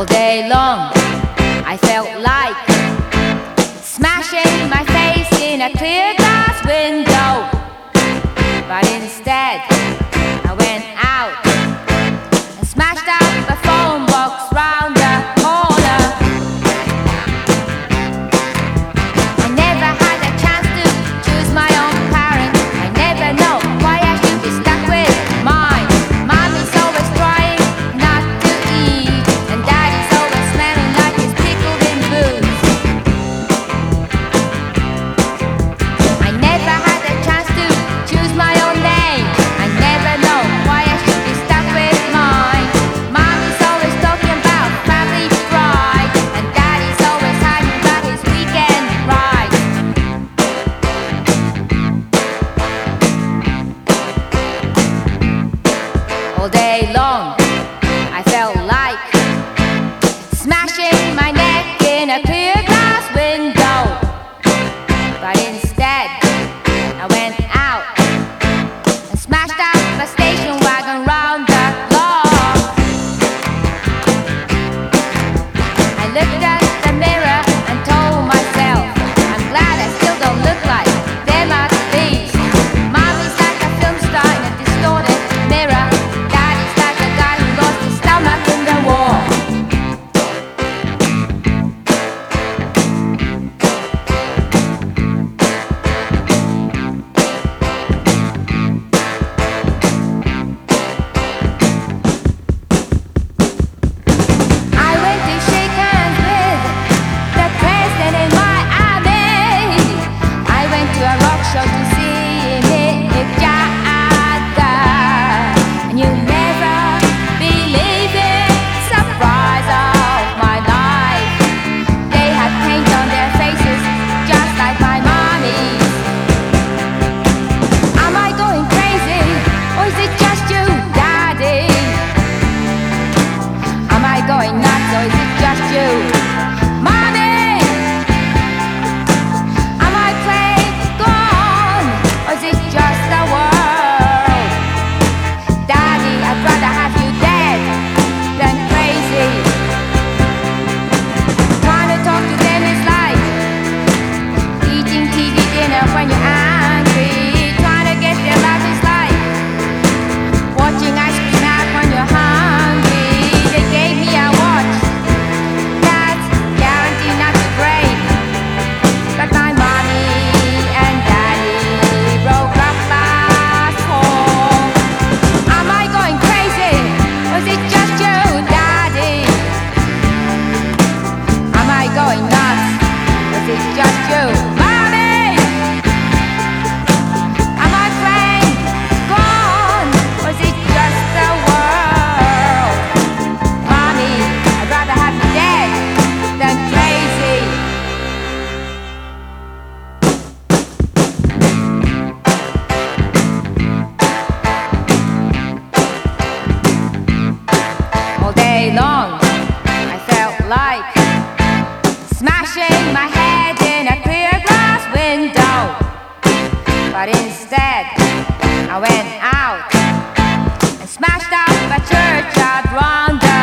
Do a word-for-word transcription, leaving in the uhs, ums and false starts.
All day long I felt like smashing my face in a clear glass window, but instead I went out and smashed out the phone box round the corner. I never had a chance to choose my own parent. I never know why I should be stuck with mine. Mommy's always trying not to eat, and Daddy's always smelling like he's pickled in booze. I never had a chance to choose my own name. I never know why I should be stuck with mine. Mommy's always talking about family pride, and Daddy's always hiding about his weekend rides. All day long I felt like smashing my neck in a clear glass window, but instead I went out and smashed out the station wagon round the block. I looked at the mirror and told myself, I'm glad I still don't look like them at least. Mommy's like a film star in a distorted mirror. Daddy's like a guy who lost his stomach in the war. I went to shake hands with the president in Miami. I went to a rock show to see Mick Jagger, and you'll never believe it, surprise of my life. They had paint on their faces just like my mommy's. Am I going crazy, or is it just you, Daddy? Am I going nuts, or is it just you, Mommy? Am I playing gone, or is it just the world? Daddy, I'd rather have you dead than crazy. Trying to talk to them is like eating T V dinner when you're angry. Trying to get their laugh is like watching ice cream out when you're hungry. They gave me a watch that's guaranteed not to break, but my mommy and Daddy broke up last fall. Am I going crazy, or is it just you, Daddy? Am I going nuts, or is it just you, Mommy? Am I playing gone, or is it just the world? Mommy, I'd rather have you dead than crazy. All day long I felt like smashing my head in a clear glass window, but instead I went out and smashed out the churchyard round the